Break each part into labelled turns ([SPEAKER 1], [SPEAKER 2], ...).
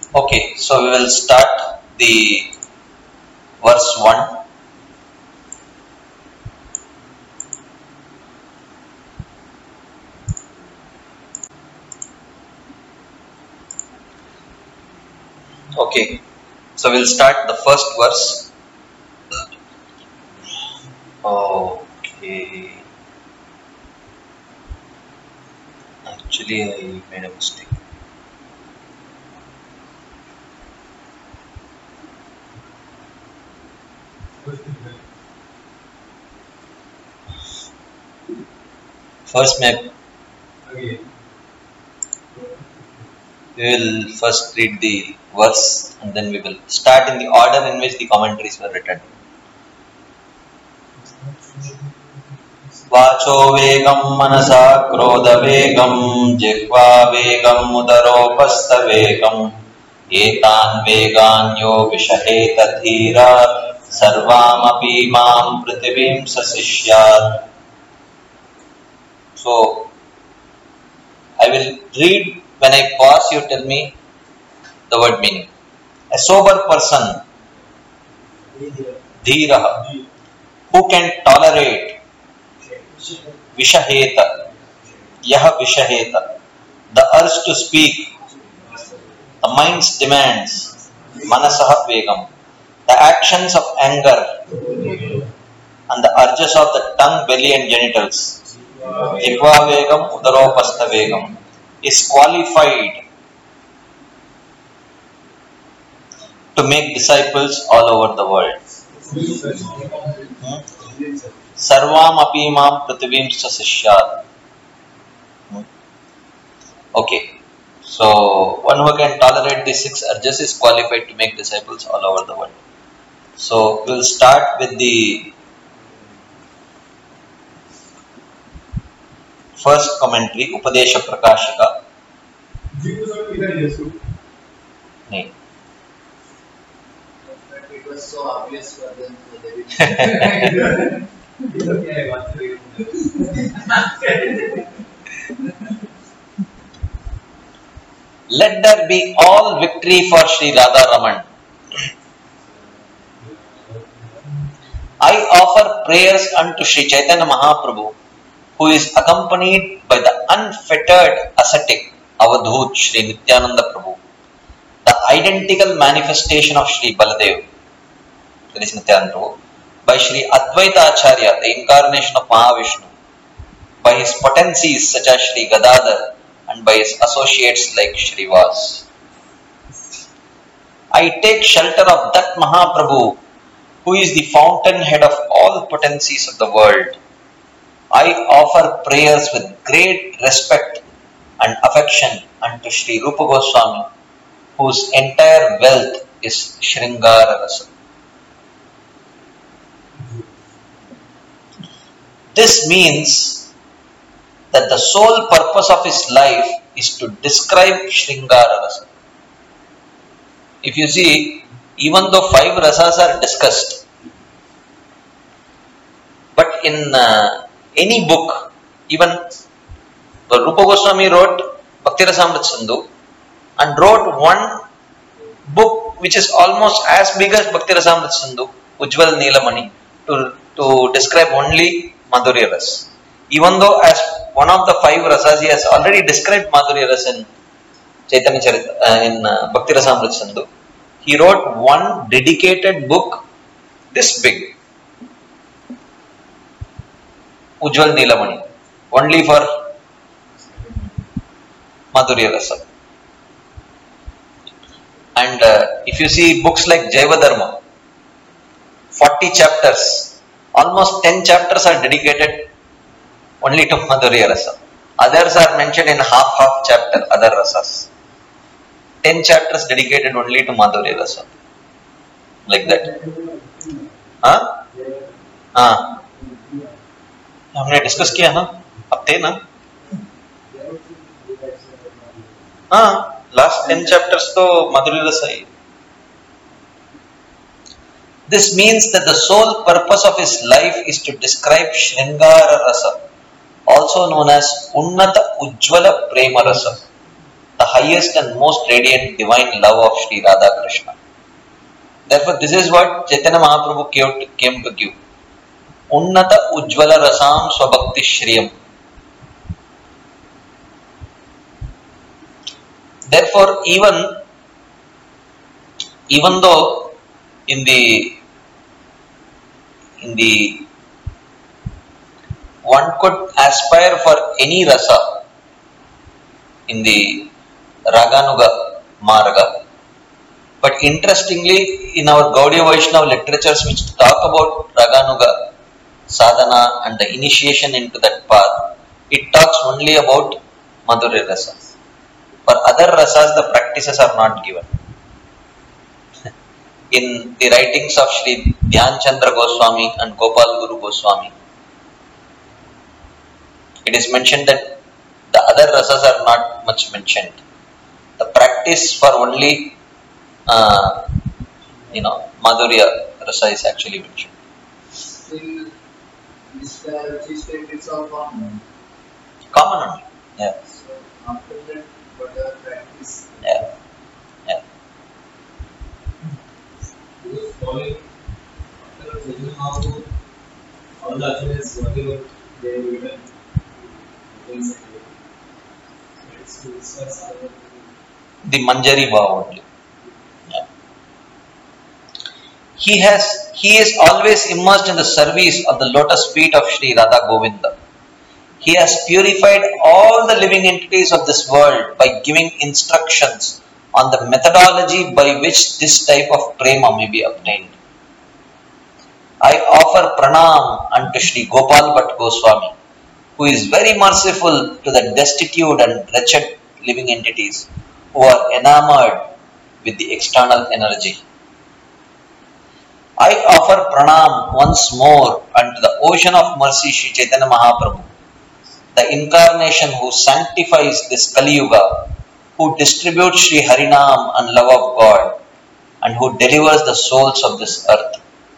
[SPEAKER 1] Okay, so we will start the verse 1. Okay, so we'll start the first verse. Okay, actually I made a mistake. First, we will first read the verse and then we will start in the order in which the commentaries were written. वाचो वेगं मनसा क्रोधवेगं जिह्वा वेगं उदरोपस्थवेगम् एतान् वेगान् यो विषहेत धीरा सर्वामपि मां पृथिवीं सशिष्यात्. So I will read. When I pause, you tell me the word meaning. A sober person, dhira, who can tolerate vishaheta, yaha vishaheta, the urge to speak, the mind's demands, manasaha vegam, the actions of anger and the urges of the tongue, belly and genitals, jihva vegam, udaropastha vegam, is qualified to make disciples all over the world. Sarvam api mam prithivim sasishyat. Okay, so one who can tolerate the 6 urges is qualified to make disciples all over the world. So we'll start with the first commentary, Upadesha Prakashika. Nee.
[SPEAKER 2] It was so obvious for them, so they
[SPEAKER 1] Let there be all victory for Sri Radha Raman. I offer prayers unto Sri Chaitanya Mahaprabhu, who is accompanied by the unfettered ascetic Avadhut Sri Nityananda Prabhu, the identical manifestation of Sri Baladev, that is Nityananda Prabhu, by Sri Advaita Acharya, the incarnation of Mahavishnu, by his potencies such as Sri Gadadhar, and by his associates like Shrivas. I take shelter of that Mahaprabhu, who is the fountainhead of all potencies of the world. I offer prayers with great respect and affection unto Sri Rupa Goswami, whose entire wealth is Sringara Rasa. This means that the sole purpose of his life is to describe Sringara Rasa. If you see, even though 5 rasas are discussed, but in any book, even Rupa Goswami wrote Bhakti Rasamrita Sindhu and wrote one book which is almost as big as Bhakti Rasamrita Sindhu, Ujjwal Neelamani, to describe only Madhurya Ras. Even though as one of the 5 rasas, he has already described Madhurya Ras in Chaitanya Charita, in Bhakti Rasamrita Sindhu. He wrote one dedicated book this big, Ujjwal Neelamani, only for Madhurya Rasa. And if you see books like Jaiva Dharma, 40 chapters, almost 10 chapters are dedicated only to Madhurya Rasa. Others are mentioned in half chapter, other rasas. 10 chapters dedicated only to Madhurya Rasa. Like that. हाँ? हाँ. हमने discuss किया ना, अब थे ना? हाँ, last 10 chapters तो Madhurya Rasa he. This means that the sole purpose of his life is to describe Sringara Rasa, also known as Unnata Ujjvala Prema Rasa, the highest and most radiant divine love of Sri Radha Krishna. Therefore, this is what Chaitanya Mahaprabhu came to give. Unnata Ujjvala Rasam Swabhakti Shriyam. Therefore, even though in the one could aspire for any rasa in the Raganuga Marga, but interestingly, in our Gaudiya Vaishnava literatures which talk about Raganuga sadhana and the initiation into that path, it talks only about Madhurya rasa. For other rasas, the practices are not given. In the writings of Sri Dhyan Chandra Goswami and Gopal Guru Goswami, it is mentioned that the other rasas are not much mentioned. The practice for only Madhurya rasa is actually mentioned.
[SPEAKER 2] In Mr. Chief State, it's all common.
[SPEAKER 1] Common only. Yeah.
[SPEAKER 2] So after that, what are practice?
[SPEAKER 1] Yeah. Yeah.
[SPEAKER 3] Because following after Chaitanya Mahaprabhu, all the acharyas, whatever they have written, things like that. So it's to discuss other.
[SPEAKER 1] The Manjari Bhava only. Yeah. He is always immersed in the service of the lotus feet of Sri Radha Govinda. He has purified all the living entities of this world by giving instructions on the methodology by which this type of prema may be obtained. I offer pranam unto Sri Gopal Bhatt Goswami, who is very merciful to the destitute and wretched living entities who are enamored with the external energy. I offer pranam once more unto the ocean of mercy Sri Chaitanya Mahaprabhu, the incarnation who sanctifies this Kali Yuga, who distributes Sri Harinam and love of God, and who delivers the souls of this earth.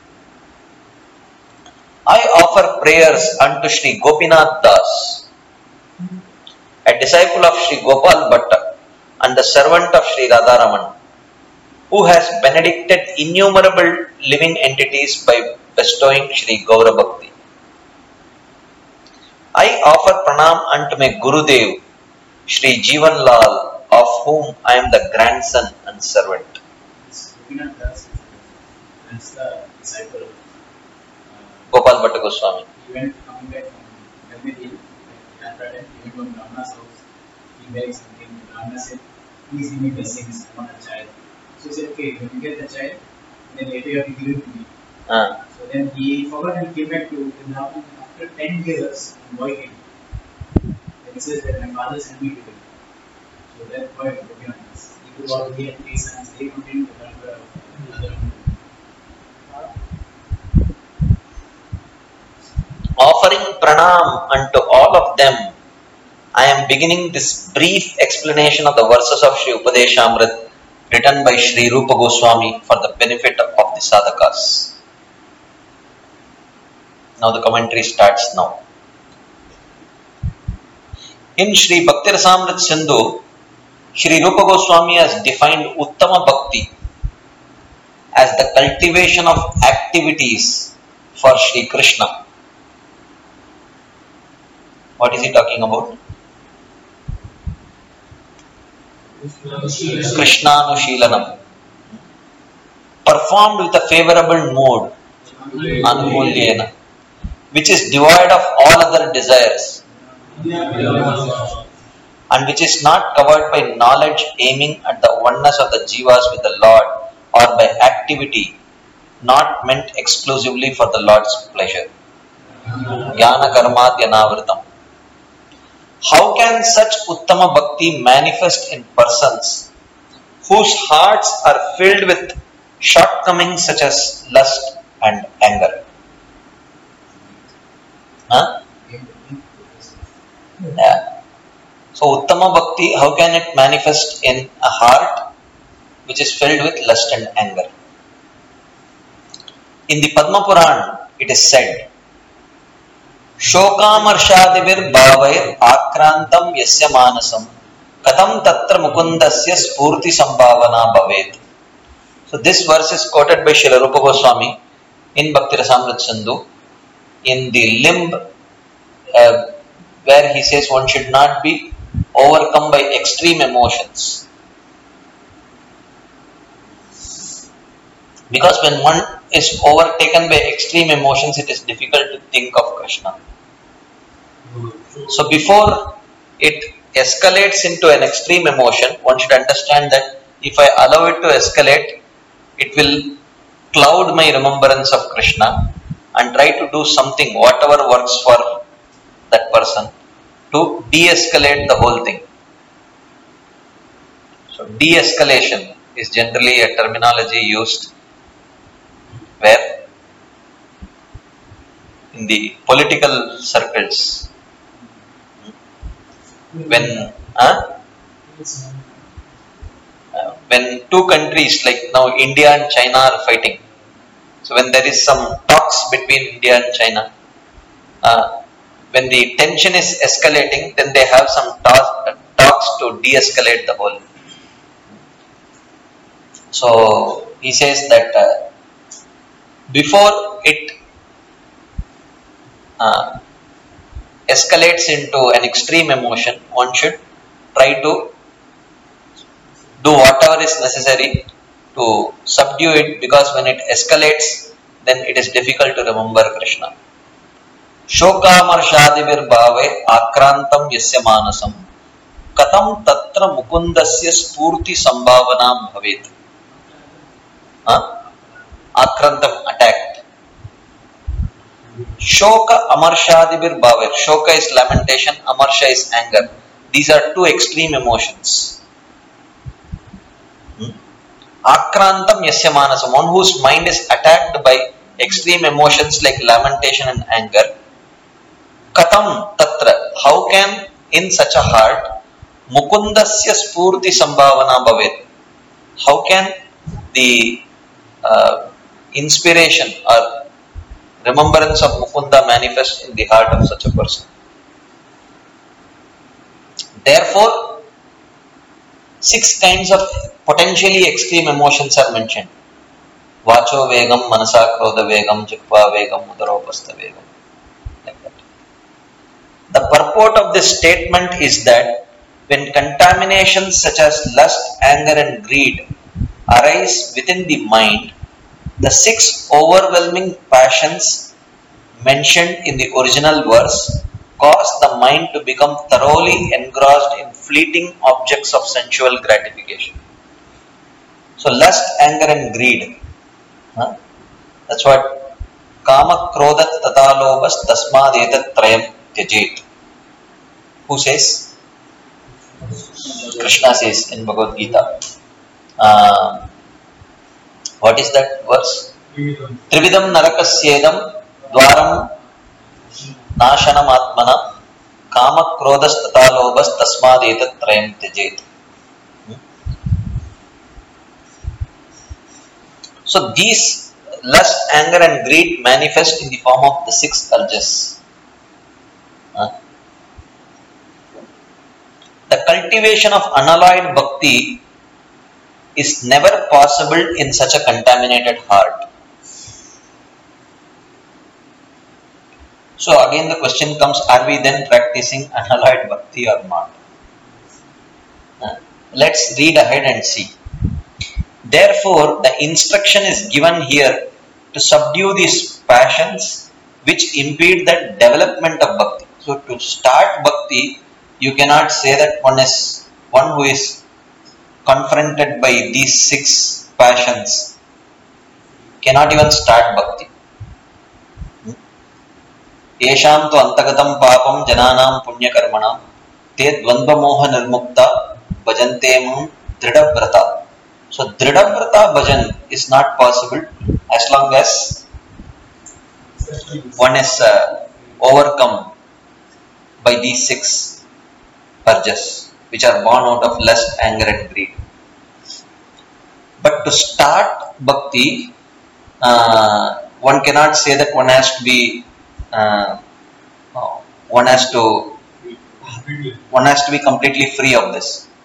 [SPEAKER 1] I offer prayers unto Sri Gopinath Das, a disciple of Sri Gopal Bhatta and the servant of Sri Radharaman, who has benedicted innumerable living entities by bestowing Sri Gaura Bhakti. I offer pranam unto my Gurudev, Sri Jivan Lal, of whom I am the grandson and servant.
[SPEAKER 3] Gopinath Das, that's the disciple of
[SPEAKER 1] Gopal Bhatta Goswami.
[SPEAKER 3] he went coming back from Galmedi, that time he went from Brahma's house, he begged something, Brahma said, please give me blessings, I want a child. So he said, okay, when you get the child, then later you have to give it to me. So then he forgot and he came back to Vrindavan after 10 years, the boy came. Then he says that my father sent me to him. So that boy, Gopinath Das, he grew up, he had 3 sons, they continued the parampara of another.
[SPEAKER 1] Offering pranam unto all of them, I am beginning this brief explanation of the verses of Sri Upadeshamrit written by Sri Rupa Goswami for the benefit of the sadhakas. Now the commentary starts now. In Sri Bhakti Rasamrit Sindhu, Sri Rupa Goswami has defined Uttama Bhakti as the cultivation of activities for Sri Krishna. What is he talking about? Krishnanushilanam. Performed with a favorable mood, Anukulyena, which is devoid of all other desires, and which is not covered by knowledge aiming at the oneness of the jivas with the Lord, or by activity not meant exclusively for the Lord's pleasure. Jnana karma dhyanavritam. How can such Uttama Bhakti manifest in persons whose hearts are filled with shortcomings such as lust and anger? Yeah. So Uttama Bhakti, how can it manifest in a heart which is filled with lust and anger? In the Padma Puran, it is said, Shokamarshadivir bhavair akrantam yasya manasam Katam tatra mukundasya spurti sambhavana bhavet. So this verse is quoted by Srila Rupa Goswami in Bhakti Rasamrita Sindhu in the limb where he says one should not be overcome by extreme emotions. Because when one is overtaken by extreme emotions, it is difficult to think of Krishna. So before it escalates into an extreme emotion, one should understand that if I allow it to escalate, it will cloud my remembrance of Krishna, and try to do something, whatever works for that person, to de-escalate the whole thing. So de-escalation is generally a terminology used where in the political circles, when two countries like now India and China are fighting, so when there is some talks between India and China, when the tension is escalating, then they have some talks to de-escalate the whole. So he says that before it escalates into an extreme emotion, one should try to do whatever is necessary to subdue it, because when it escalates, then it is difficult to remember Krishna. Shokamarshadivir bhave akrantam yasya manasam katam tatra mukundasya spurti sambhavanam bhavet. Akrantam, attacked. Shoka amarshadivir bhave. Shoka is lamentation, amarsha is anger. These are two extreme emotions. Akrantam yasya manasam, one whose mind is attacked by extreme emotions like lamentation and anger. Katam tatra, how can in such a heart mukundasya spurti sambhavana bhavet? How can the inspiration or remembrance of Mukunda manifest in the heart of such a person? Therefore, 6 kinds of potentially extreme emotions are mentioned. Vacho vegam, manasa krodha vegam, jikva vegam, udaropastha vegam. Like that. The purport of this statement is that when contaminations such as lust, anger and greed arise within the mind, the 6 overwhelming passions mentioned in the original verse cause the mind to become thoroughly engrossed in fleeting objects of sensual gratification. So lust, anger and greed. That's what Kama Krodha Tatalobas Tasmad Etat Trayam Tyajet. Who says? Krishna says in Bhagavad Gita. What is that verse? Trividam Narakasyedam Dwaram Nashanam Atmana Kama Krodhas Tatalobas Tasmad Etat Trayam Tyajet. So these lust, anger and greed manifest in the form of the 6 urges. The cultivation of unalloyed bhakti is never possible in such a contaminated heart. So again the question comes, are we then practicing unalloyed bhakti or not? Let's read ahead and see. Therefore, the instruction is given here to subdue these passions which impede the development of bhakti. So to start bhakti, you cannot say that one who is confronted by these 6 passions cannot even start bhakti. Yesham tu antagatam papam jananam punya karmanam te dvandva moha nirmukta bhajantemam dridabrata. So dridabrata bhajan is not possible as long as one is overcome by these 6 urges which are born out of lust, anger and greed. But to start bhakti, one cannot say that one has to be completely free of this.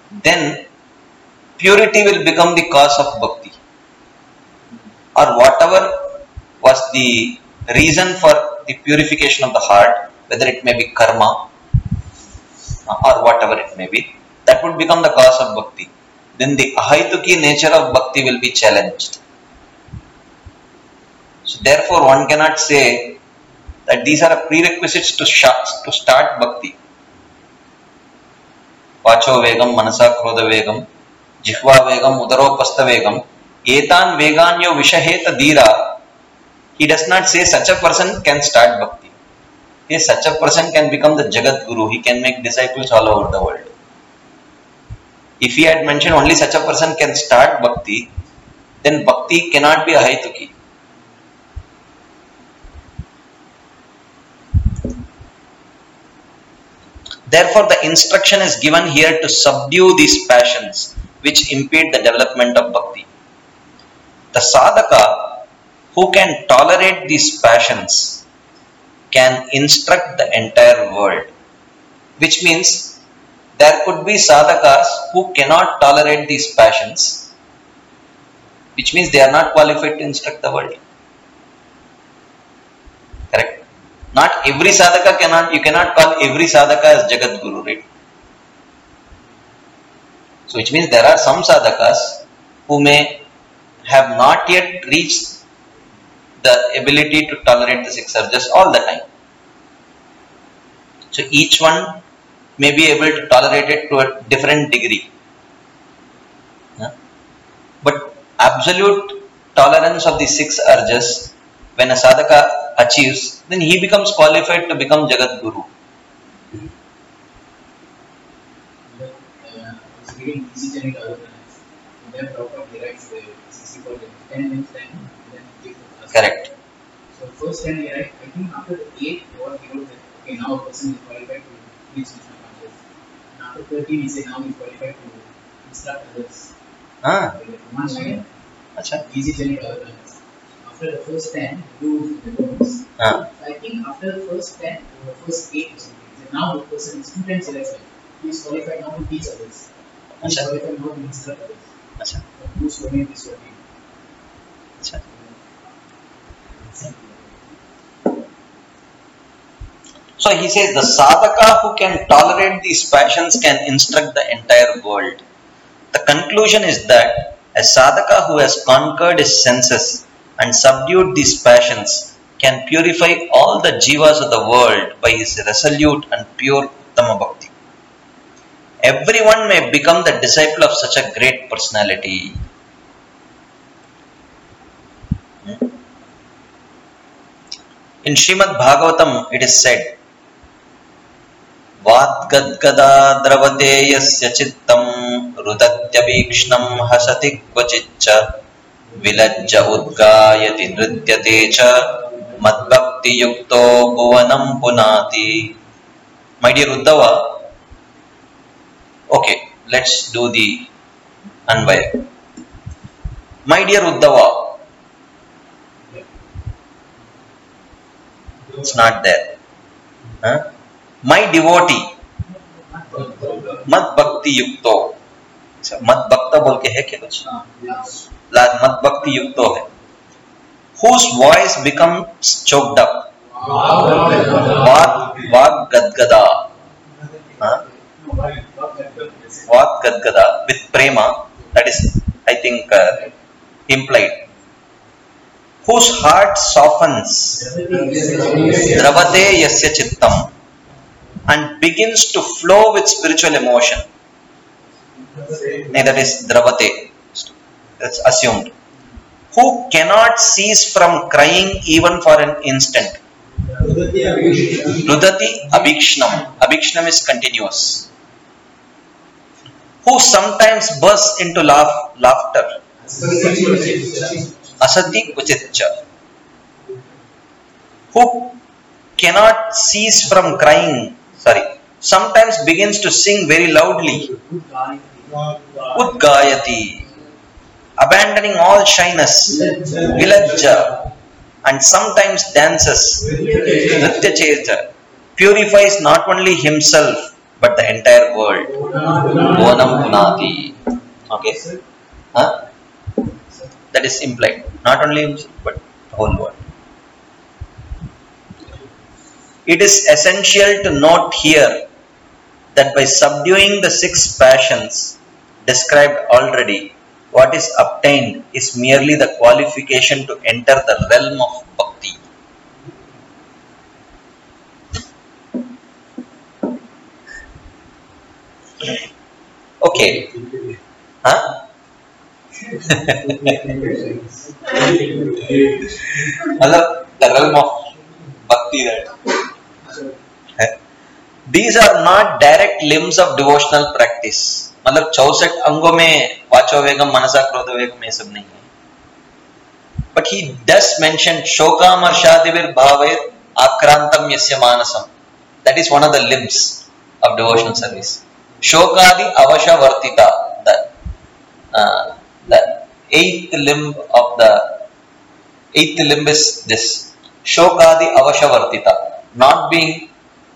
[SPEAKER 1] then purity will become the cause of bhakti. Or whatever was the reason for the purification of the heart, whether it may be karma or whatever it may be, that would become the cause of bhakti. Then the ahaituki nature of bhakti will be challenged. So therefore one cannot say that these are prerequisites to start bhakti. Vacho vegam, manasa krodha vegam, jihva vegam, udaropastha vegam, etan veganyo vishaheta dhira. He does not say such a person can start bhakti. He says such a person can become the Jagat Guru. He can make disciples all over the world. If he had mentioned only such a person can start bhakti, then bhakti cannot be ahaituki. Therefore, the instruction is given here to subdue these passions which impede the development of bhakti. The sadhaka who can tolerate these passions can instruct the entire world. Which means there could be sadhakas who cannot tolerate these passions, which means they are not qualified to instruct the world. Correct? Not every sadhaka you cannot call every sadhaka as Jagat Guru, right? So which means there are some sadhakas who may have not yet reached the ability to tolerate the six urges all the time. So each one may be able to tolerate it to a different degree. But absolute tolerance of the six urges, when a sadhaka achieves, then he becomes qualified to become Jagat Guru.
[SPEAKER 3] I was reading easy journey to other planets. And then Prabhupada derives the 64 days, 10 minutes time, and then take the class.
[SPEAKER 1] Correct.
[SPEAKER 3] So first time he write, I think after the 8th, what he wrote that, okay, now a person is qualified to reach Krishna consciousness. And after 13, he said now he is qualified to instruct others. One line, easy journey to other planets. After the first 10, do the bonus. So I think after the first 10 or the first 8 or something, so now the person is 2 times less. He is qualified now to teach others. He is qualified now to instruct others. Who's doing this work?
[SPEAKER 1] So he says the sadhaka who can tolerate these passions can instruct the entire world. The conclusion is that a sadhaka who has conquered his senses and subdued these passions can purify all the jivas of the world by his resolute and pure uttama bhakti. Everyone may become the disciple of such a great personality. In Srimad Bhagavatam it is said, Vadgadgada dravate yasya chittam rudatyavikshnam hasati kvachiccha vilajja udgayati nrityate cha madbhakti yukto bhuvanam punati. My dear Uddhava, okay, let's do the Anvaya. My dear Uddhava, it's not there. My devotee, मत भक्ति युक्तो, मत भक्ता बोल के है क्या कुछ? मत भक्ति युक्तो है. Whose voice becomes choked up? Vag gadgada. Vag gadgada with prema. That is, I think, implied. Whose heart softens? Dravate yasya chittam. And begins to flow with spiritual emotion. That is dravate. That's assumed. Who cannot cease from crying even for an instant. Rudati abhikshnam. Abhikshnam is continuous. Who sometimes bursts into laughter. Asati kuchitcha. Who cannot cease from crying. Sometimes begins to sing very loudly. Udgayati. Abandoning all shyness. Vilajja. And sometimes dances. Nritya cheta. Purifies not only himself but the entire world. Bhuvanam punati. Okay? Huh? That is implied. Not only himself, but the whole world. It is essential to note here that by subduing the 6 passions described already, what is obtained is merely the qualification to enter the realm of bhakti. Okay. Huh? The realm of bhakti, that. These are not direct limbs of devotional practice. मतलब 64 अंगों में वाचो वेगम मनसा क्रोध वेगम ये सब नहीं है. But he does mention shokamर्षादिभिर भावेर आक्रांतम यस्य मानसम. That is one of the limbs of devotional service. Shokadi avashavartita. The eighth limb is this. Shokadi avashavartita. Not being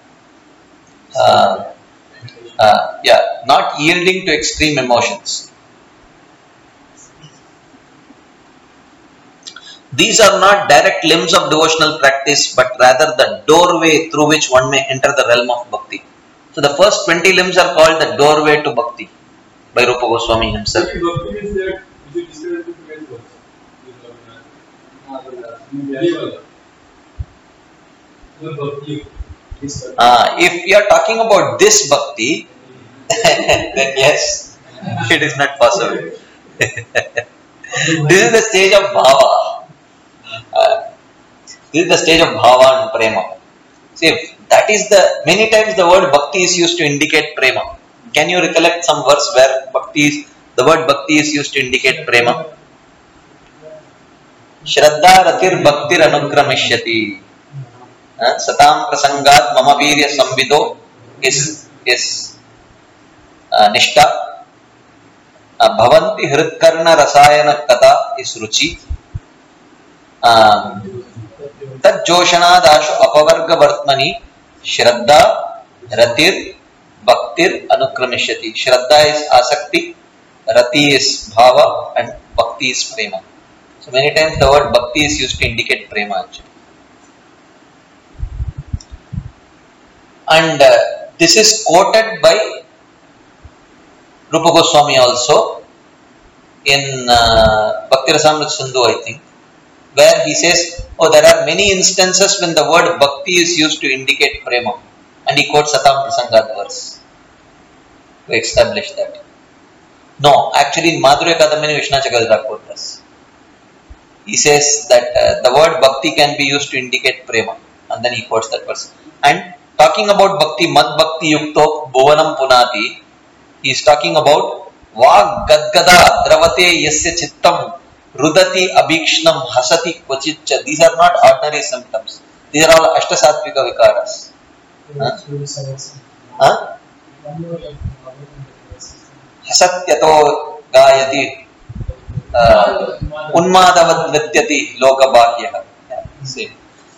[SPEAKER 1] not yielding to extreme emotions. These are not direct limbs of devotional practice, but rather the doorway through which one may enter the realm of bhakti. So the first 20 limbs are called the doorway to bhakti by Rupa Goswami himself.
[SPEAKER 2] Bhakti is that which is described in the
[SPEAKER 1] if you are talking about this bhakti, then yes, it is not possible. This is the stage of bhava. This is the stage of bhava and prema. See, that is many times the word bhakti is used to indicate prema. Can you recollect some verse where the word bhakti is used to indicate prema? Shraddha ratir bhaktir anukramishyati. Satam prasangat mama virya samvido is nishta. Bhavanti hritkarna rasayana kata is ruchi. Tad joshanadashu apavarga vartmani shraddha ratir bhaktir anukramishyati. Shraddha is asakti, rati is bhava, and bhakti is prema. So many times the word bhakti is used to indicate prema actually. And this is quoted by Rupa Goswami also in Bhakti Rasamrita Sindhu, I think, where he says, there are many instances when the word bhakti is used to indicate prema, and he quotes Satam Prasangat verse to establish that. No, actually in Madhurya Kadambini Vishnu Chakravarti quotes this. He says that the word bhakti can be used to indicate prema, and then he quotes that verse. And talking about bhakti, mad bhakti yukto bhuvanam punati, he is talking about vag gadgada dravate yasya chittam rudati abhikshnam hasati kvachitcha. These are not ordinary symptoms. These are all ashtasattvika vikaras. Hasatyato gayati unmadavad vidyati lokabhyaha. Same.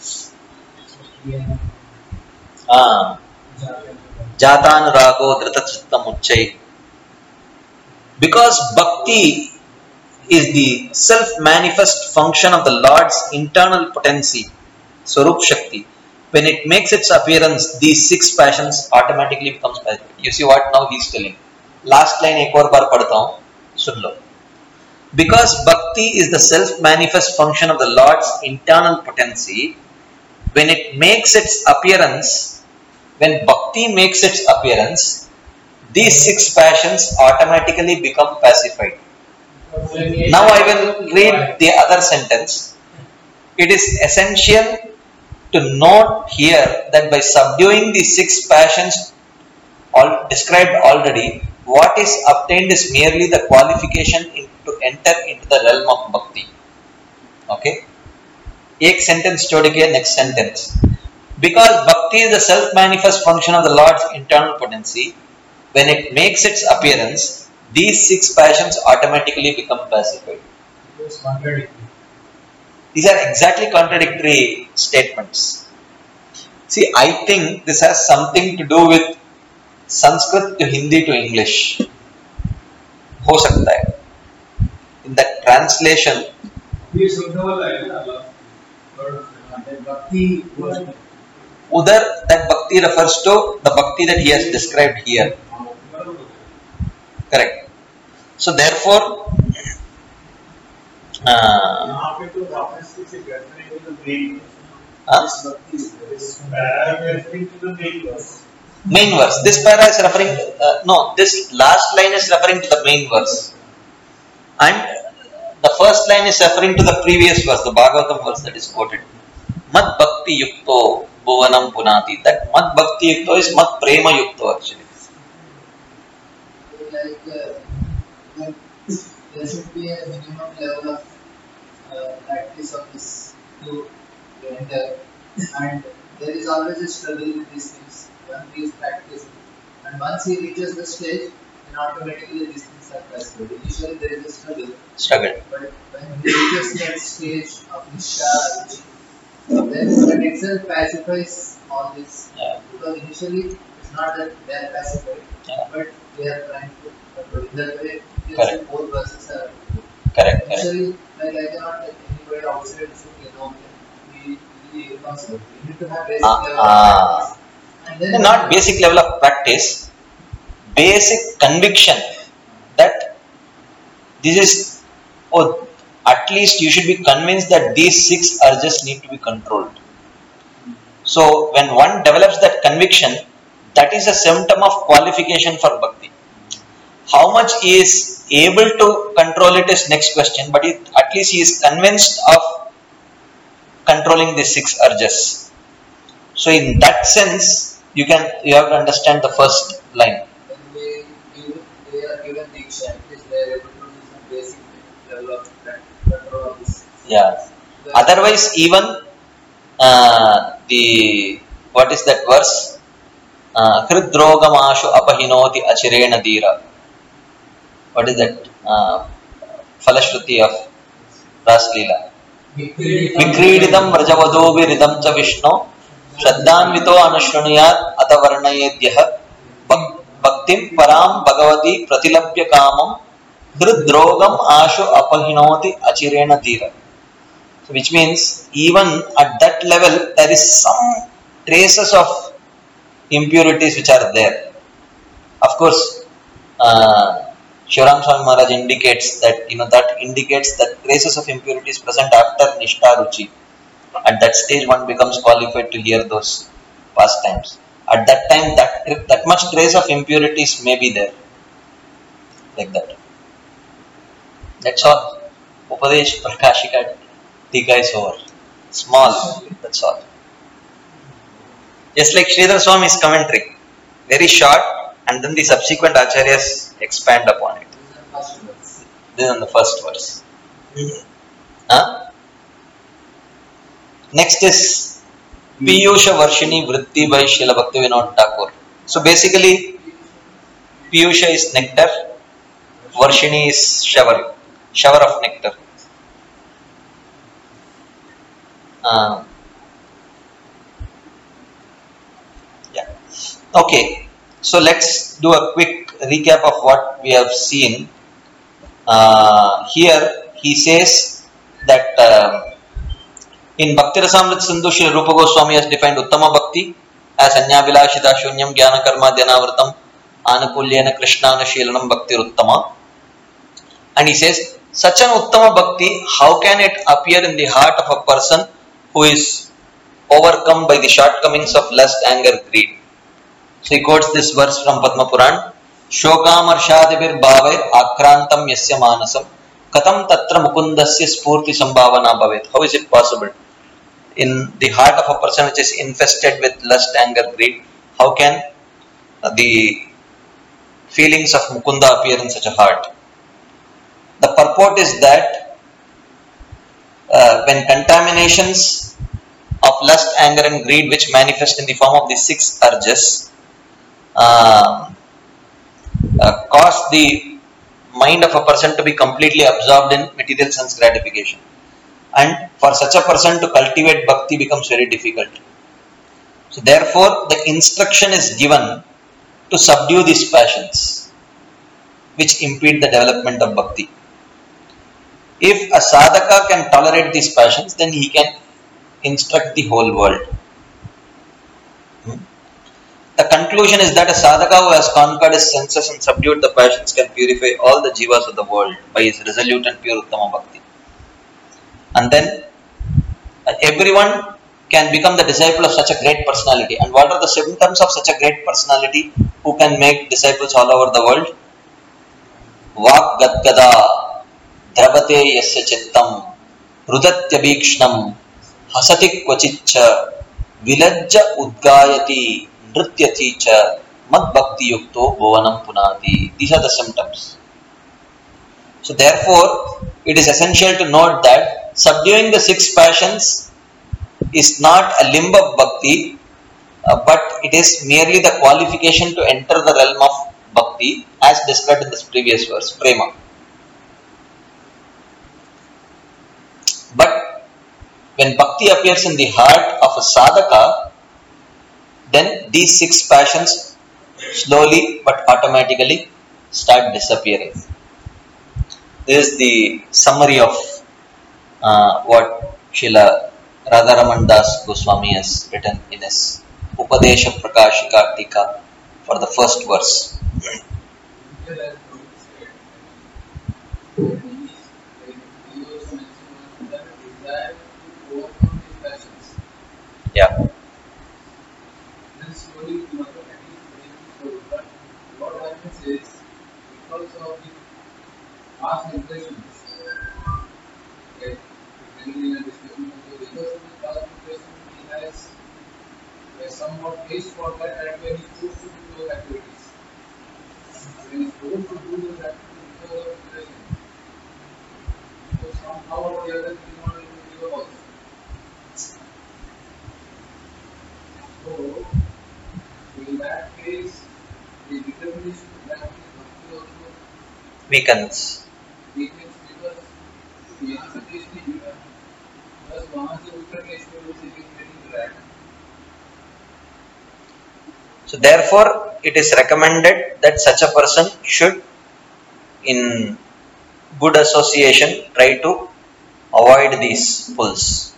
[SPEAKER 1] Jatan rago dhritatchittam uchchai. Because bhakti is the self-manifest function of the Lord's internal potency, Swarup Shakti. When it makes its appearance, these 6 passions automatically becomes pacified. You see what now he is telling. Last line ek aur bar padhta hu, sun lo. Because bhakti is the self-manifest function of the Lord's internal potency, when it makes its appearance, when bhakti makes its appearance, these 6 passions automatically become pacified. Now I will read the other sentence. It is essential to note here that by subduing the 6 passions described already, what is obtained is merely the qualification to enter into the realm of bhakti. Okay? Ek sentence chhod ke next sentence. Because bhakti is the self-manifest function of the Lord's internal potency, when it makes its appearance, these 6 passions automatically become pacified. These are exactly contradictory statements. See, I think this has something to do with Sanskrit to Hindi to English हो सकता है. In that translation,
[SPEAKER 2] ये शब्द वाला है ना और bhakti word
[SPEAKER 1] udar that bhakti refers to the bhakti that he has described here. Correct. So therefore,
[SPEAKER 2] यहाँ पे तो वापस से referring to the main this bhakti is referring to the main verse.
[SPEAKER 1] main verse. This para is referring. No, this last line is referring to the main verse, and the first line is referring to the previous verse, the Bhagavatam verse that is quoted. Mad bhakti yukto bhuvanam punati. That mad bhakti yukto is mad prema yukto actually.
[SPEAKER 2] Like there should be a minimum level of practice of this to enter, and there is always a struggle with these things. One is practice, and once he reaches the stage, then automatically these things are possible. Initially there is a struggle, but when he reaches that stage of Nisha, then that itself pacifies all this.
[SPEAKER 1] Yeah.
[SPEAKER 2] Because initially it's not that they are pacified, but they are trying to control. In that way,
[SPEAKER 1] Correct.
[SPEAKER 2] both verses are.
[SPEAKER 1] Correct.
[SPEAKER 2] Initially, like I cannot let anybody outside to know we responsible. We need to have basic level of practice. And then
[SPEAKER 1] Not basic level of practice, basic conviction that this is, or at least you should be convinced that these 6 urges need to be controlled. So when one develops that conviction, that is a symptom of qualification for bhakti. How much he is able to control it is next question, but at least he is convinced of controlling these 6 urges. So in that sense, you have to understand the first line.
[SPEAKER 2] when they are given diksha, at least they are able to do some basic level of control of this.
[SPEAKER 1] Yeah. Otherwise, even the what is that verse? Hridrogamashu apahinoti achirena dira. What is that? Falashruti of Raslila. Vikrididam vrajavadovi ridam cha Vishnu Shraddhanvito anushrunuyat atavarnayedyah bhaktim param bhagavati pratilabhya kamam hridrogam ashu apahinoti achirena dira. So which means even at that level there is some traces of impurities which are there. Of course, Shivaram Swami Maharaj indicates that that indicates that traces of impurities present after Nishtha Ruchi. At that stage, one becomes qualified to hear those pastimes. At that time, that much trace of impurities may be there, like that. That's all. Upadesh Prakashika Tika is over. Small. That's all. Just like Sridhar Swami's commentary, very short, and then the subsequent acharyas expand upon it. This is on the first verse. Next is Piyusha Varshini Vritti by Srila Bhaktivinoda Thakur. So basically, Piyusha is nectar, Varshini is shower of nectar. Okay, so let's do a quick recap of what we have seen. Here he says that in Bhakti Rasamrita Sindhu, Sri Rupa Goswami has defined Uttama Bhakti as Anyavilashita Shunyam Jnana Karma Dhyanavratam Anukulyena Krishnanushilanam Bhakti Uttama. And he says, such an Uttama Bhakti, how can it appear in the heart of a person who is overcome by the shortcomings of lust, anger, greed? So he quotes this verse from Padma Puran. Shokamarshadibir bhave akrantam yasya manasam katam tatra mukundasya spurti sambhavana bhavet. How is it possible? In the heart of a person which is infested with lust, anger, greed, how can the feelings of Mukunda appear in such a heart? The purport is that when contaminations of lust, anger and greed which manifest in the form of the 6 urges cause the mind of a person to be completely absorbed in material sense gratification. And for such a person to cultivate bhakti becomes very difficult. So therefore, the instruction is given to subdue these passions which impede the development of bhakti. If a sadhaka can tolerate these passions, then he can instruct the whole world. The conclusion is that a sadhaka who has conquered his senses and subdued the passions can purify all the jivas of the world by his resolute and pure uttama bhakti. And then everyone can become the disciple of such a great personality. And what are the symptoms of such a great personality who can make disciples all over the world? Vak gadgada dravate yasya chittam rudatyabhikshnam hasati kvachiccha vilajja udgayati nrityati cha mad bhakti yukto bhuvanam punati. These are the symptoms. So therefore, it is essential to note that subduing the 6 passions is not a limb of bhakti, but it is merely the qualification to enter the realm of bhakti as described in this previous verse, prema. But when bhakti appears in the heart of a sadhaka, then these 6 passions slowly but automatically start disappearing. This is the summary of what Srila Radharaman Das Goswami has written in his Upadesha Prakashika Tika for the first verse. Yeah.
[SPEAKER 2] What happens is, because of the past impressions, okay, in a discussion, because of the past impressions, he has somewhat taste for that, and when he's forced to do those activities, when he's forced to do those activities because of impression, so somehow or the other, he is not able to give up also. So, in that case, the determination to practice bhakti also
[SPEAKER 1] Weakens.
[SPEAKER 2] because यहाँ से test नहीं मिला, बस वहाँ से उत्तर test में उसे getting right.
[SPEAKER 1] So therefore, it is recommended that such a person should, in good association, try to avoid these pulls.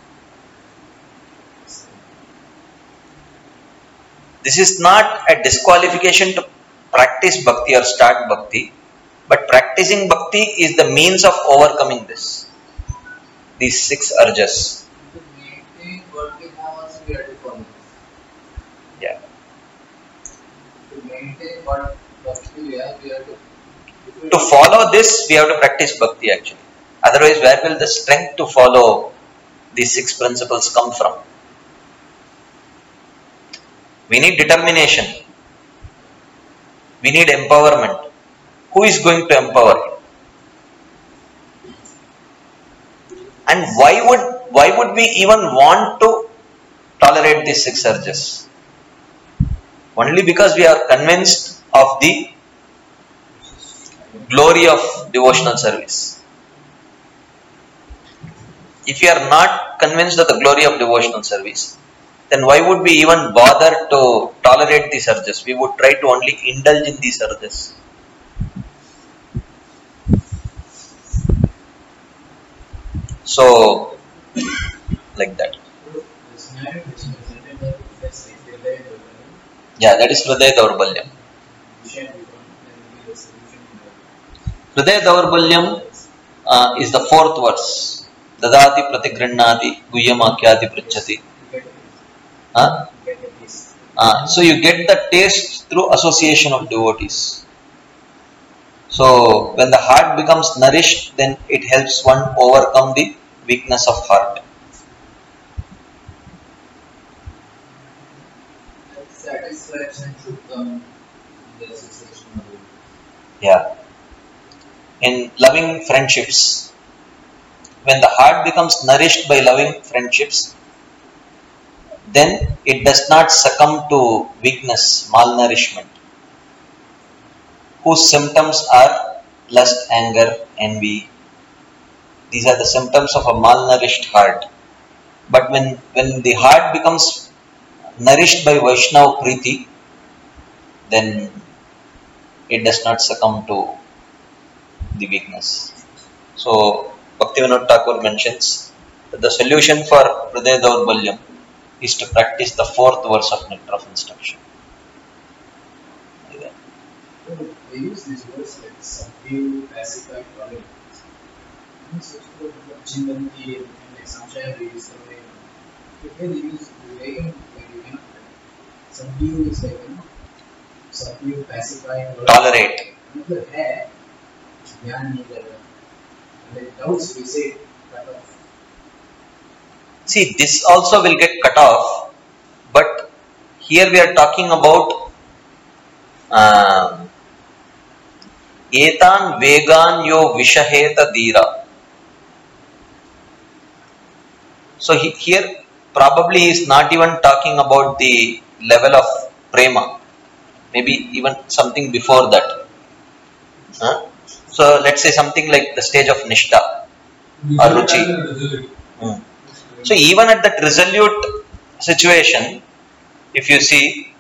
[SPEAKER 1] This is not a disqualification to practice bhakti or start bhakti, but practicing bhakti is the means of overcoming these 6 urges.
[SPEAKER 2] To maintain what we have also we have to follow.
[SPEAKER 1] Yeah.
[SPEAKER 2] To maintain what bhakti we have to.
[SPEAKER 1] To follow this, we have to practice bhakti actually. Otherwise, where will the strength to follow these 6 principles come from? We need determination. We need empowerment. Who is going to empower? And why would we even want to tolerate these 6 urges? Only because we are convinced of the glory of devotional service. If you are not convinced of the glory of devotional service, then why would we even bother to tolerate these urges? We would try to only indulge in these urges. So, like that. Yeah, that is Hridaya Daurbalyam. Hridaya Daurbalyam is the 4th verse. Dadati pratigrinnati guhyamakyati pritchati. So you get the taste through association of devotees. So when the heart becomes nourished, then it helps one overcome the weakness of heart.
[SPEAKER 2] Satisfaction should come in the association of devotees.
[SPEAKER 1] Yeah. In loving friendships, when the heart becomes nourished by loving friendships, then it does not succumb to weakness, malnourishment, whose symptoms are lust, anger, envy. These are the symptoms of a malnourished heart. But when the heart becomes nourished by Vaishnava Priti, then it does not succumb to the weakness. So Bhaktivinoda Thakur mentions that the solution for Hridaya Daurbalyam is to practice the fourth verse of Nectar of Instruction.
[SPEAKER 3] They use these words like subdue, pacify, tolerate. So, Chindanti and like Samshaya we use the way. If they use the way, like you cannot subdue is like subdue, pacify,
[SPEAKER 1] Tolerate.
[SPEAKER 3] Another है ज्ञान नहीं कर रहा. Like doubts we say cut off.
[SPEAKER 1] See, this also will get cut off, but here we are talking about etan vegan yo vishaheta dira. So here probably he is not even talking about the level of prema, maybe even something before that. So let's say something like the stage of nishta or ruchi. So even at that resolute situation, if you see,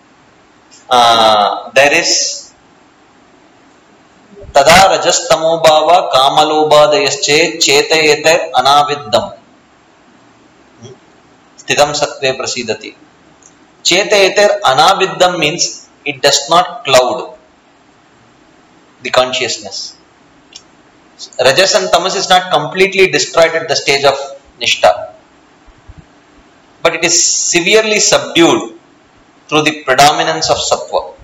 [SPEAKER 1] there is tada rajas tamo bhava kamalobhadayasche chetayeter anaviddam sthitam sattve prasidati. Chetayeter anaviddam means it does not cloud the consciousness. Rajas and tamas is not completely destroyed at the stage of nishta, but it is severely subdued through the predominance of sattva.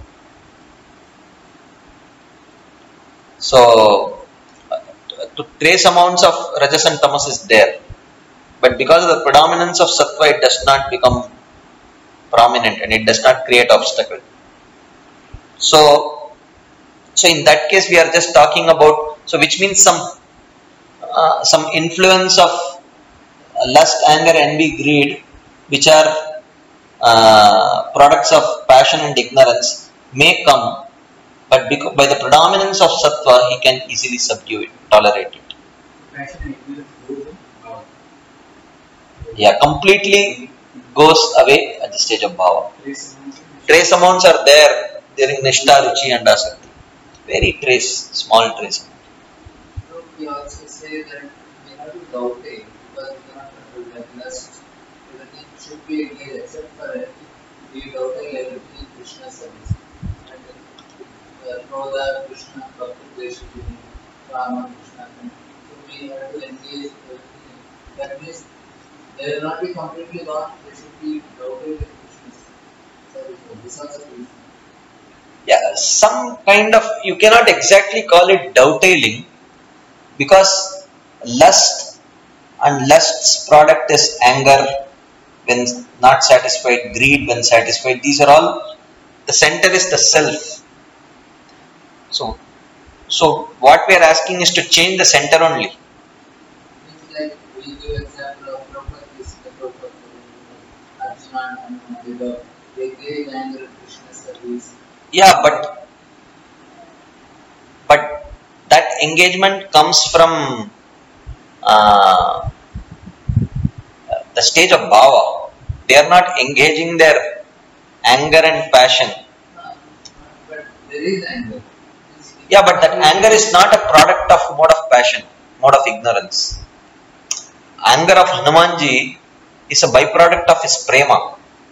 [SPEAKER 1] So, to trace amounts of rajas and tamas is there, but because of the predominance of sattva, it does not become prominent and it does not create obstacle. So in that case, we are just talking about, so which means some influence of lust, anger, envy, greed, which are products of passion and ignorance, may come, but by the predominance of sattva, he can easily subdue it, tolerate it.
[SPEAKER 3] Passion and ignorance goes in bhava.
[SPEAKER 1] Yeah, completely goes away at the stage of bhava. Trace amounts are there during nishta, ruchi and asakti. Very small trace.
[SPEAKER 2] So we also say that we have to doubt it because we cannot control that lust. Everything should be engaged except for it. We doubt everything in Krishna service. And Krodha, Krishna, Bhakti, Deshikini, Rama, Krishna. So we have to engage everything. That means they will not be completely gone. They should be doubted in Krishna's service. This also is.
[SPEAKER 1] Yeah, some kind of, you cannot exactly call it dovetailing, because lust and lust's product is anger when not satisfied, greed when satisfied. These are all, the center is the self. So what we are asking is to change the center only.
[SPEAKER 2] It's like we give example of Prabhupada, Arjuna and they gave anger in Krishna service.
[SPEAKER 1] Yeah, but that engagement comes from the stage of bhava. They are not engaging their anger and passion.
[SPEAKER 2] But there is anger.
[SPEAKER 1] Yeah, but that anger is not a product of mode of passion, mode of ignorance. Anger of Hanumanji is a byproduct of his prema.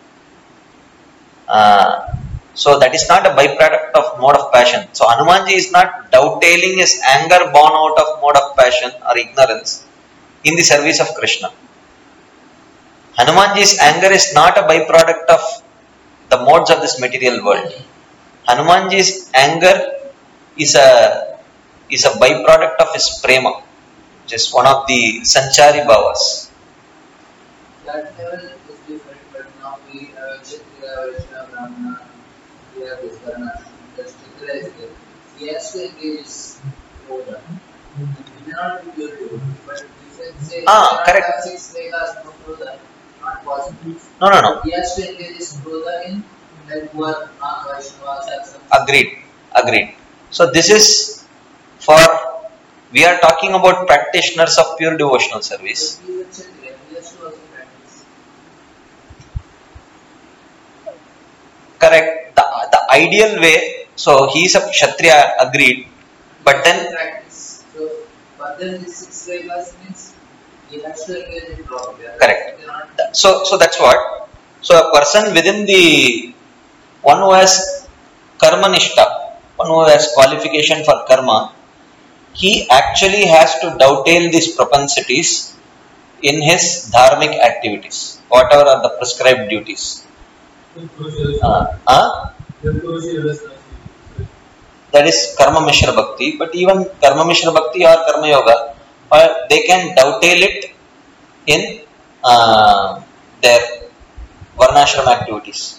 [SPEAKER 1] So that is not a byproduct of mode of passion. So Hanumanji is not dovetailing his anger born out of mode of passion or ignorance in the service of Krishna. Hanumanji's anger is not a byproduct of the modes of this material world. Hanumanji's anger is a byproduct of his prema, which is one of the Sanchari Bhavas.
[SPEAKER 2] That level is different, but now we have Kshatriya, Vaishya, Brahmana, we have this Varna. The Kshatriya is there. He has to engage his Krodha. He may not be pure devotee, but we can say
[SPEAKER 1] correct.
[SPEAKER 2] have 6 Vedas, no Krodha, not possible.
[SPEAKER 1] No.
[SPEAKER 2] He has to engage his Krodha in like who are non-Vaishnavas or something.
[SPEAKER 1] Agreed. So this is for, we are talking about practitioners of pure devotional service.
[SPEAKER 2] So he is a Kshatriya, he has to also practice.
[SPEAKER 1] Correct. The ideal way So he is a Kshatriya, agreed. But then,
[SPEAKER 2] practice. So, but then the 6 vedas means he has to engage in properly.
[SPEAKER 1] correct.
[SPEAKER 2] He cannot.
[SPEAKER 1] So that's what. So a person within the one who has karma nishta, one who has qualification for karma, he actually has to dovetail these propensities in his dharmic activities, whatever are the prescribed duties. That is karma mishra bhakti, but even karma mishra bhakti or karma yoga, they can dovetail it in their varnashram activities.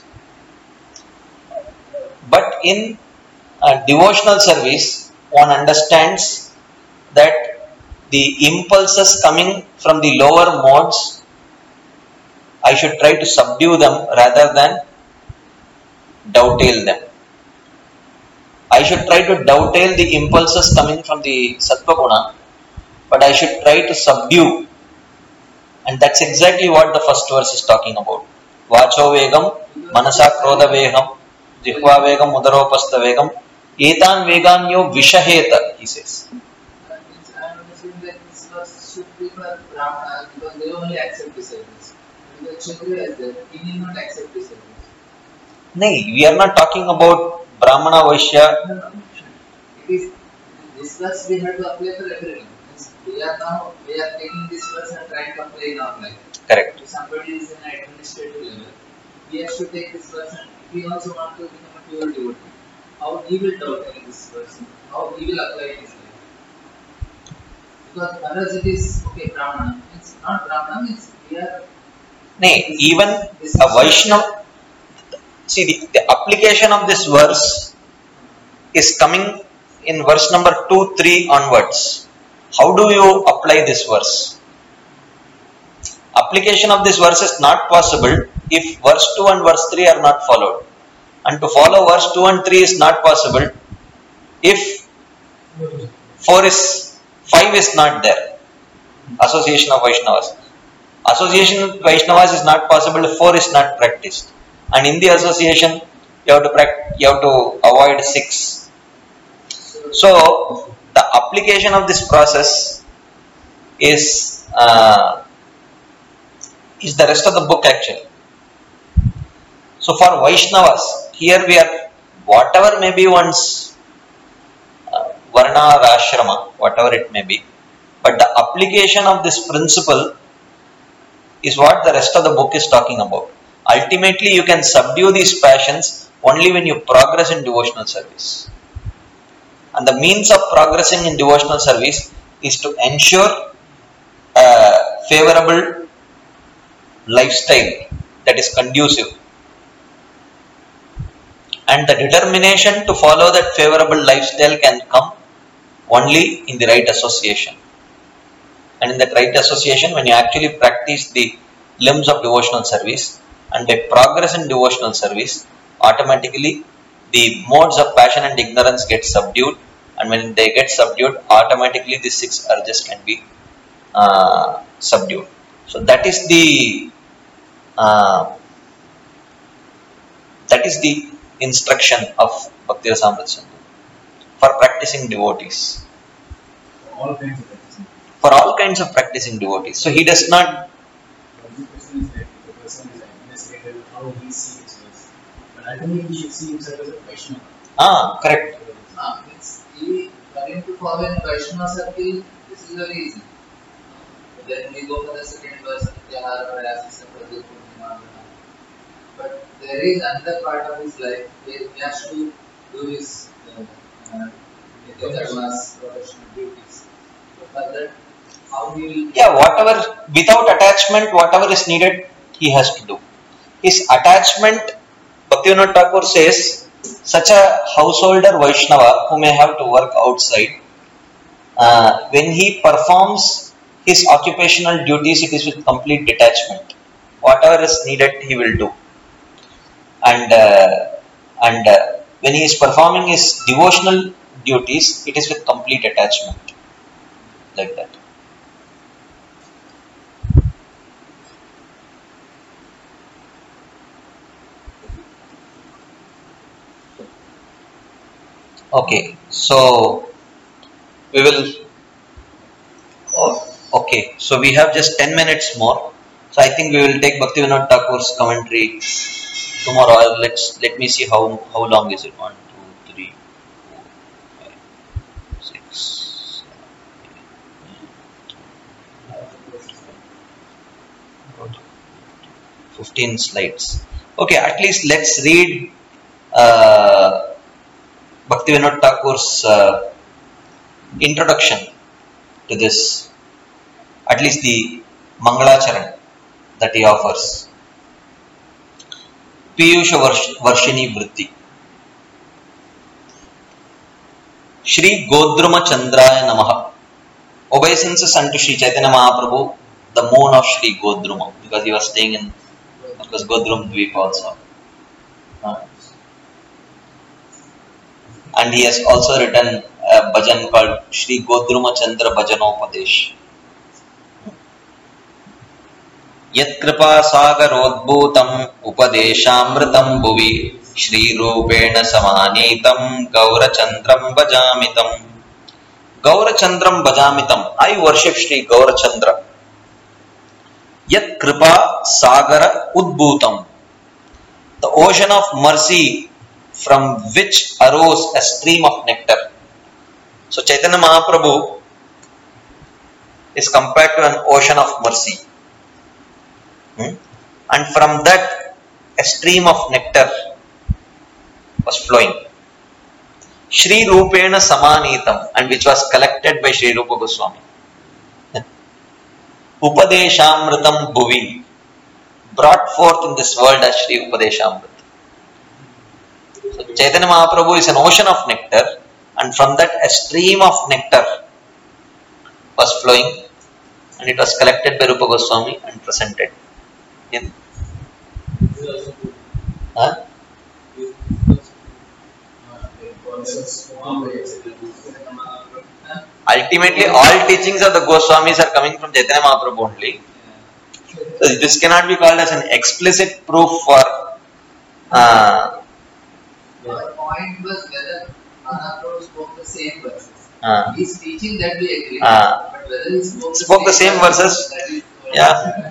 [SPEAKER 1] But in devotional service, one understands that the impulses coming from the lower modes, I should try to subdue them rather than dovetail them. I should try to dovetail the impulses coming from the sattva guna, but I should try to subdue. And that's exactly what the first verse is talking about. Vacho vegam, manasa krodha vegam, jihva vegam, udaropastha vegam, etan veganyo vishaheta, he says.
[SPEAKER 2] That means I am assuming that this verse should be for Brahmanas because they only accept the service. Because Kshatriya is there, he need not accept the service.
[SPEAKER 1] Nay, we are not talking about Brahmana, Vaishya.
[SPEAKER 2] No. It is this verse we have to apply for everyone. Means we are taking this verse and trying to apply in our life.
[SPEAKER 1] Correct.
[SPEAKER 2] If somebody is in an administrative level, he has to take this verse and if he also want to become a pure devotee, how he will dovetail this verse, how he will apply it in his life. Because for us it is okay, Brahmana. Means not Brahmana means we are.
[SPEAKER 1] Nay, even a Vaishnava, see the application of this verse is coming in verse number 2, 3 onwards. How do you apply this verse? Application of this verse is not possible if verse 2 and verse 3 are not followed. And to follow verse 2 and 3 is not possible if 5 is not there. Association of Vaishnavas. Association of Vaishnavas is not possible if 4 is not practiced. And in the association, you have to avoid 6. So the application of this process is the rest of the book actually. So for Vaishnavas, here we are, whatever may be one's varna or ashrama, whatever it may be, but the application of this principle is what the rest of the book is talking about. Ultimately, you can subdue these passions only when you progress in devotional service. And the means of progressing in devotional service is to ensure a favorable lifestyle that is conducive. And the determination to follow that favorable lifestyle can come only in the right association. And in that right association, when you actually practice the limbs of devotional service, and by progress in devotional service, automatically the modes of passion and ignorance get subdued, and when they get subdued, automatically the 6 urges can be subdued. So that is the instruction of Bhakti Rasamrita Sindhu for practicing devotees. For all kinds of practicing devotees. So he does not.
[SPEAKER 3] The question is that the person is administrative, how he sees his verse. But ultimately he should see himself as a Vaishnava.
[SPEAKER 1] Correct.
[SPEAKER 2] Means for him to follow in Vaishnava circle, this is very easy. Then we go for the second verse, but there is another part of his life where he has to do his dharmas, professional duties. So for that, how he will.
[SPEAKER 1] Yeah, whatever, without attachment, whatever is needed, he has to do. His attachment, Bhaktivinoda Thakur says, such a householder Vaishnava who may have to work outside, when he performs his occupational duties, it is with complete detachment. Whatever is needed, he will do. And when he is performing his devotional duties, it is with complete attachment. Like that. Okay, so we will. Okay, so we have just 10 minutes more. So I think we will take Bhaktivinoda Thakur's commentary tomorrow. Let me see how long is it. 1, 2, 3, 4, 5, 6, 7, 15 slides. Okay, at least let's read Bhaktivinoda Thakur's introduction to this, at least the Mangalacharan that he offers. Piyusha Varshini Vritti. Shri Godruma Chandraya Namaha. Obeisances unto Shri Chaitanya Mahaprabhu, the moon of Shri Godruma, because he was staying in, of course, Godrum Dweep also. And he has also written a bhajan called Shri Godruma Chandra Bhajanopadesh. Yat kripa sagarodbhutam upadeshamritam bhuvi Shri Rupena samanitam Gaurachandram bhajamitam. Gaurachandram bhajamitam. I worship Shri Gaurachandra. Yat kripa sagara udbhutam. The ocean of mercy from which arose a stream of nectar. So Chaitanya Mahaprabhu is compared to an ocean of mercy. And from that a stream of nectar was flowing. Shri Rupena Samanitam, and which was collected by Shri Rupa Goswami. Upadeshamritam Bhuvi, brought forth in this world as Shri Upadeshamrit. So Chaitanya Mahaprabhu is an ocean of nectar, and from that a stream of nectar was flowing, and it was collected by Rupa Goswami and presented. Ultimately, all teachings of the Goswamis are coming from Chaitanya Mahaprabhu only. So this cannot be called as an explicit proof for.
[SPEAKER 2] The point was whether Mahaprabhu spoke the same verses. He's teaching that we agree, but whether he spoke
[SPEAKER 1] the same verses, yeah.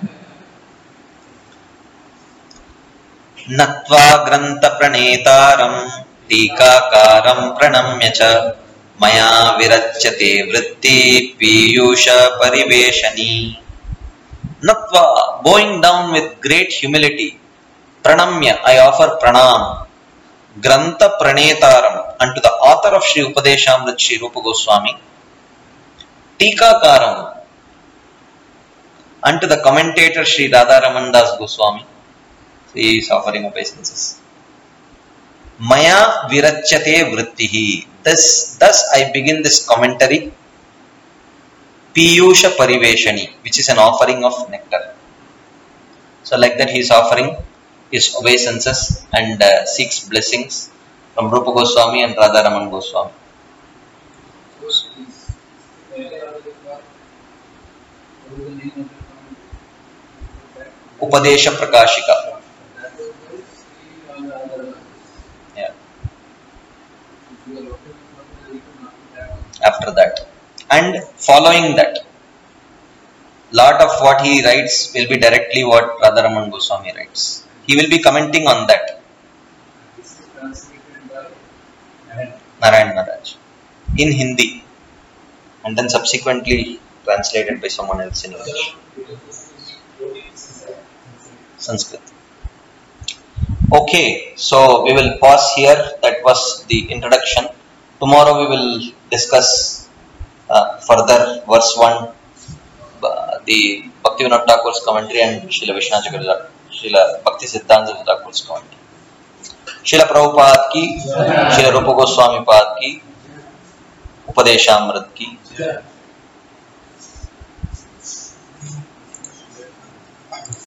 [SPEAKER 1] Natva grantha pranetaram tikakaram pranamya cha maya virachyate vritti piyusha pariveshani. Natva, bowing down with great humility, pranamya, I offer pranam, grantha pranetaram, unto the author of Shri Upadeshamrit Shri Rupa Goswami, tikakaram, unto the commentator Shri Radharaman Das Goswami. He is offering obeisances. Maya virachyate vrittihi. Thus I begin this commentary. Piyusha pariveshani, which is an offering of nectar. So like that he is offering his obeisances and seeks blessings from Rupa Goswami and Radharaman Goswami. Upadesha Prakashika. Yeah. After that. And following that, lot of what he writes will be directly what Radharaman Goswami writes. He will be commenting on that.
[SPEAKER 3] This is translated by
[SPEAKER 1] Narayan Maharaj in Hindi, and then subsequently translated by someone else in English. Sanskrit. Okay, so we will pause here. That was the introduction. Tomorrow we will discuss further verse 1, the Bhaktivinoda Thakur's commentary, and Srila Vishwanath Srila Bhakti Siddhanta Thakur's commentary. Srila Prabhupada ki, Srila Rupa Goswami Pad ki, Upadeshamrit ki.